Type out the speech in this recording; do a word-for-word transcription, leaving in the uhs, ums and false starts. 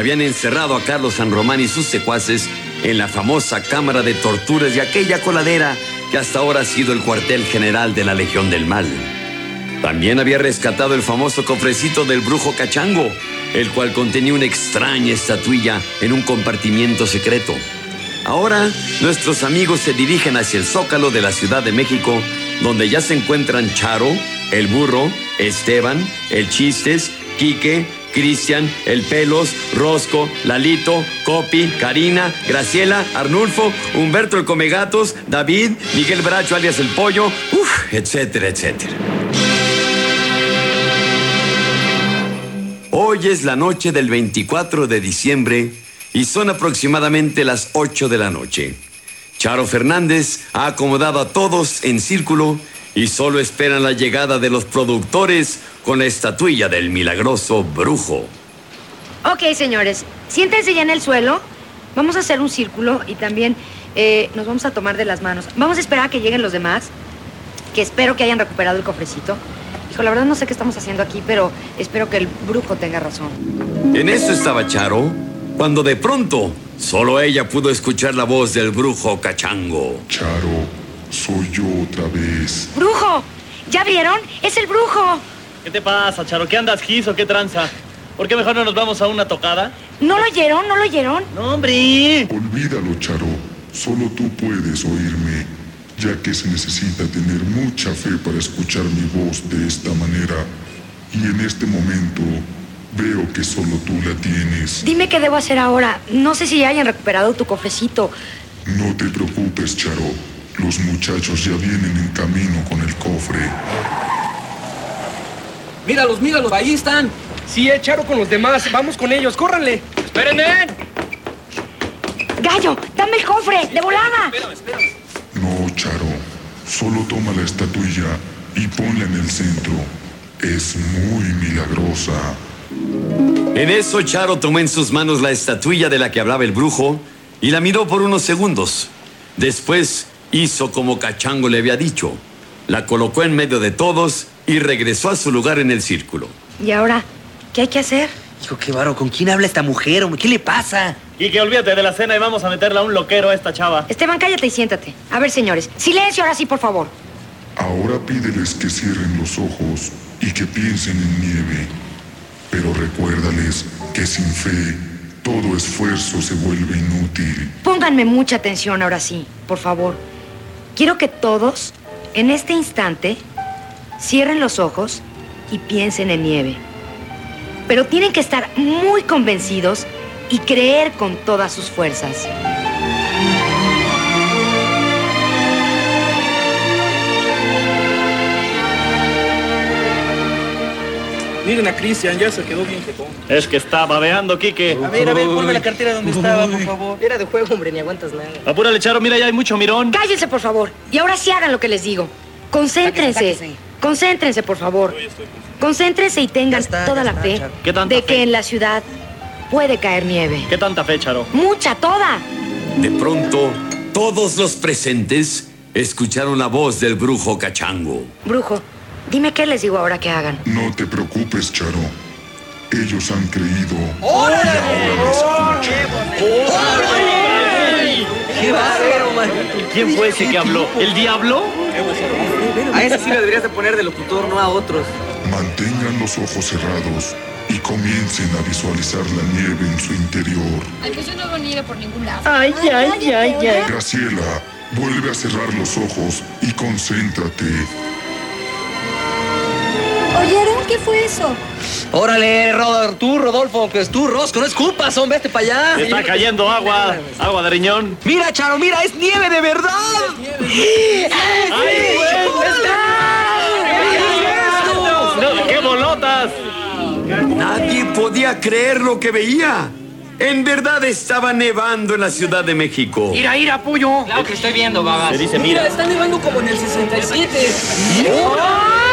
habían encerrado a Carlos San Román y sus secuaces en la famosa cámara de torturas de aquella coladera que hasta ahora ha sido el cuartel general de la Legión del Mal. También había rescatado el famoso cofrecito del brujo Cachango, el cual contenía una extraña estatuilla en un compartimiento secreto. Ahora, nuestros amigos se dirigen hacia el Zócalo de la Ciudad de México, donde ya se encuentran Charo, el Burro, Esteban, el Chistes, Quique, Cristian, el Pelos, Rosco, Lalito, Copi, Karina, Graciela, Arnulfo, Humberto el Comegatos, David, Miguel Bracho alias el Pollo, uf, etcétera, etcétera. Hoy es la noche del veinticuatro de diciembre y son aproximadamente las ocho de la noche. Charo Fernández ha acomodado a todos en círculo y solo esperan la llegada de los productores con la estatuilla del milagroso brujo. Ok, señores, siéntense ya en el suelo. Vamos a hacer un círculo y también eh, nos vamos a tomar de las manos. Vamos a esperar a que lleguen los demás, que espero que hayan recuperado el cofrecito. Hijo, la verdad no sé qué estamos haciendo aquí, pero espero que el brujo tenga razón. En eso estaba Charo, cuando de pronto solo ella pudo escuchar la voz del brujo Cachango. Charo, soy yo otra vez. ¡Brujo! ¿Ya vieron? ¡Es el brujo! ¿Qué te pasa, Charo? ¿Qué andas, Gis o qué tranza? ¿Por qué mejor no nos vamos a una tocada? ¿No lo oyeron? ¿No lo oyeron? ¡No, hombre! Olvídalo, Charo. Solo tú puedes oírme, ya que se necesita tener mucha fe para escuchar mi voz de esta manera. Y en este momento veo que solo tú la tienes. Dime qué debo hacer ahora. No sé si ya hayan recuperado tu cofrecito. No te preocupes, Charo. Los muchachos ya vienen en camino con el cofre. Míralos, míralos, ahí están. Sí, eh, Charo con los demás. Vamos con ellos, córranle. ¡Espérenme! ¡Gallo! ¡Dame el cofre! ¡De volada! Espérame, espérame. No, Charo. Solo toma la estatuilla y ponla en el centro. Es muy milagrosa. En eso Charo tomó en sus manos la estatuilla de la que hablaba el brujo y la miró por unos segundos. Después hizo como Cachango le había dicho. La colocó en medio de todos y regresó a su lugar en el círculo. ¿Y ahora qué hay que hacer? Hijo, qué baro, ¿con quién habla esta mujer, hombre? ¿Qué le pasa? Y que olvídate de la cena y vamos a meterla a un loquero a esta chava. Esteban, cállate y siéntate. A ver, señores, silencio ahora sí, por favor. Ahora pídeles que cierren los ojos y que piensen en nieve. Pero recuérdales que sin fe, todo esfuerzo se vuelve inútil. Pónganme mucha atención ahora sí, por favor. Quiero que todos, en este instante, cierren los ojos y piensen en nieve. Pero tienen que estar muy convencidos y creer con todas sus fuerzas. Miren a Cristian, ya se quedó bien jetón. Es que está babeando, Quique. A ver, a ver, ponme la cartera donde estaba, por favor. Era de juego, hombre, ni aguantas nada. Apúrale, Charo, mira, ya hay mucho mirón. Cállense, por favor. Y ahora sí hagan lo que les digo. Concéntrense. Sáquese, sáquese. Concéntrense, por favor. Concéntrense y tengan Ya está, toda ya la está, fe Charo. ¿Qué tanta de fe? que en la ciudad puede caer nieve. ¿Qué tanta fe, Charo? Mucha, toda. De pronto, todos los presentes escucharon la voz del brujo Cachango. Brujo, dime qué les digo ahora que hagan. No te preocupes, Charo. Ellos han creído. ¡Órale! Y ahora me escuchan. ¡Qué bárbaro, man! ¿Quién fue ese que habló? ¿El diablo? A ese sí le deberías de poner de locutor, no a otros. Mantengan los ojos cerrados y comiencen a visualizar la nieve en su interior. Ay, pues yo no veo nieve por ningún lado. Ay, ay, ay, ay. Graciela, vuelve a cerrar los ojos y concéntrate. ¿Oyeron? ¿Qué fue eso? Órale, Rod- tú, Rodolfo, pues tú, Rosco, no escupas, hombre, vete para allá. Está cayendo agua, agua de riñón. Mira, Charo, mira, es nieve de verdad. ¡Ay, güey! No, ¡qué bolotas! Nadie podía creer lo que veía. En verdad estaba nevando en la Ciudad de México. Ira, ira, pollo. Claro que estoy viendo, babas. Se dice, mira. está nevando como en el sesenta y siete. ¡Ay!